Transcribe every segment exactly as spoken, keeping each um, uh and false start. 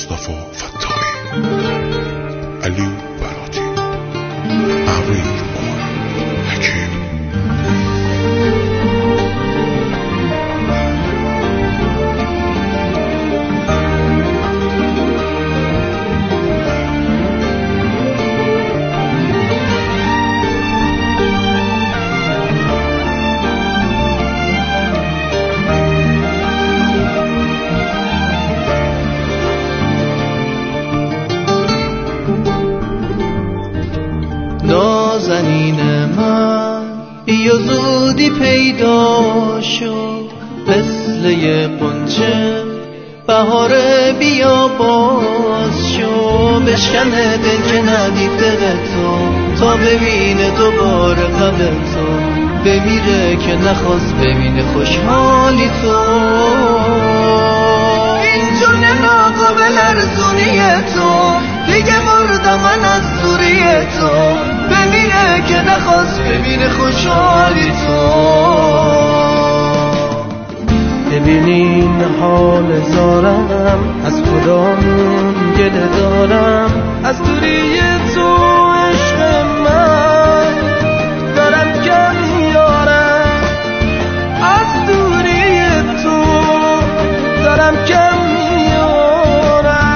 مصطفی فتاحی، علی براتی، امیر مار حکیم. نازنین من بیا زودی پیدا شو، مثل یه غنچه بهار بیا باز شو، بشکن دل که ندید دل تو تا ببینه دوباره قبل تو، بمیره که نخواست ببینه خوشحالی تو. این جون ناقابل ارزونی تو، دیگه مردم من از دوری تو، ببینه که نخواست ببینه خوشحالی تو. ببینین حال زارم، از خدامون گله دارم، از دوری تو عشق من دارم کم میارم، از دوری تو دارم کم میارم.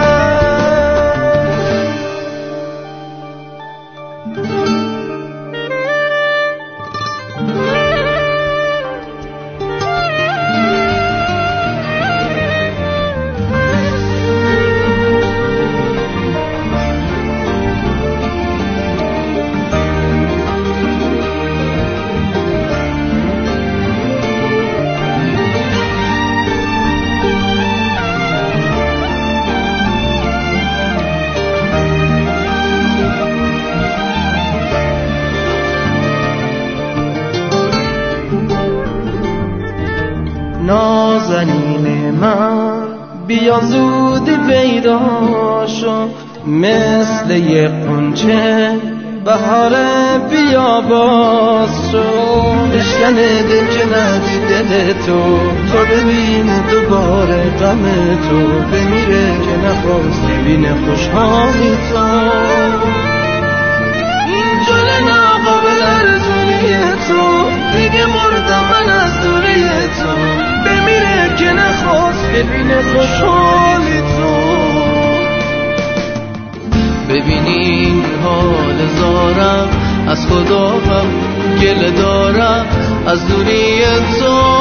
نازنین من بیا زودی پیدا شو، مثل یه غنچه بهار بیا باز شو، بشکن دل که ندید دل تو تا ببینه دوباره غم تو، بمیره که نخواست ببینه خوشحالی تو. این جل ناقابل ارزونی تو، دیگه مردم من از دوری تو، بمیره که نخواست ببینه خوشحالی تو. ببینین حال زارم، از خدا هم گله دارم، از دوری تو